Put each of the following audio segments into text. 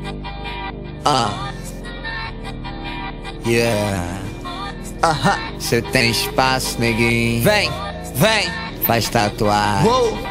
Yeah. Cê tem espaço, neguinho. Vem, vem. Faz tatuagem.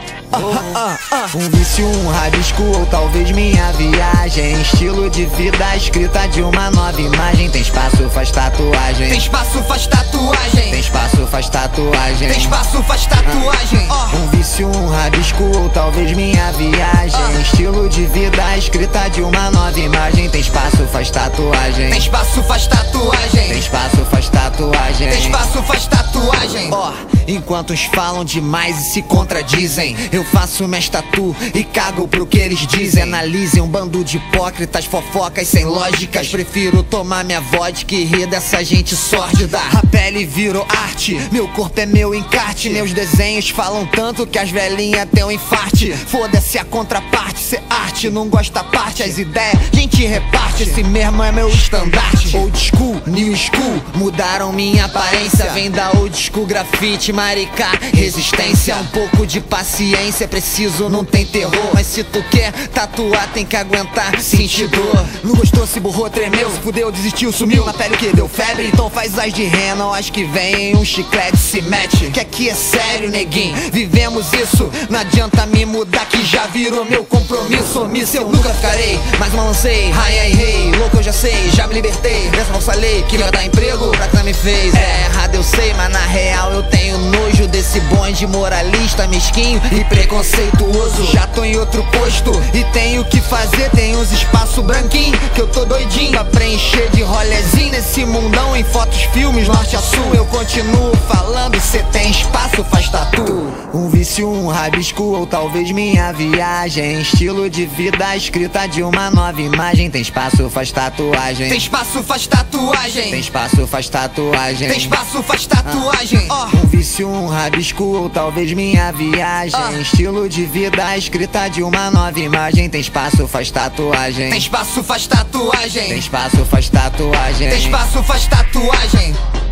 Um vício, um rabisco ou talvez minha viagem. Estilo de vida escrita de uma nova imagem. Tem espaço, faz tatuagem. Tem espaço, faz tatuagem. Tem espaço, faz tatuagem. Tem espaço, faz tatuagem. Um vício, um rabisco ou talvez minha viagem. Estilo de vida escrita de uma nova imagem. Tem espaço, faz tatuagem. Tem espaço, faz tatuagem. Tem espaço, faz tatuagem. Tem espaço, faz tatuagem. Enquanto uns falam demais e se contradizem, eu faço minhas tatu e cago pro que eles dizem. Analisem um bando de hipócritas, fofocas sem lógicas. Prefiro tomar minha vodka e rir dessa gente sórdida. A pele virou arte, meu corpo é meu encarte. Meus desenhos falam tanto que as velhinhas têm um infarte. Foda-se a contraparte, cê arte, não gosta parte. As ideias, gente reparte, esse mesmo é meu estandarte. Old school, new school, mudaram minha aparência. Vem da old school grafite, maricá, resistência. Um pouco de paciência, preciso, não tem terror. Mas se tu quer tatuar, tem que aguentar sentir dor. Não gostou, se borrou, tremeu, se fudeu, desistiu, sumiu. Na pele o que deu febre, então faz as de rena. Acho que vem um chiclete, se mete. Que aqui é sério, neguinho, vivemos isso. Não adianta me mudar que já virou meu compromisso. Omisso eu nunca ficarei, mas uma lancei. Rainha e rei, louco eu já sei, já me libertei dessa falsa lei que vai dar emprego pra quem me fez. É errado eu sei, mas na real eu tenho nojo desse bonde moralista, mesquinho e preconceituoso. Já tô em outro posto e tenho que fazer. Tem uns espaço branquinho que eu tô doidinho pra preencher de rolezinho. Nesse mundão em fotos, filmes, norte a sul. Eu continuo falando, cê tem espaço, faz tatu. Um vício, um rabisco ou talvez minha viagem. Estilo de vida escrita de uma nova imagem. Tem espaço, faz tatuagem. Tem espaço, faz tatuagem. Tem espaço, faz tatuagem. Tem espaço, faz tatuagem. Um vício, um rabisco ou talvez minha viagem. Estilo de vida escrita de uma nova imagem. Tem espaço, faz tatuagem. Tem espaço, faz tatuagem. Tem espaço, faz tatuagem. Tem espaço, faz tatuagem.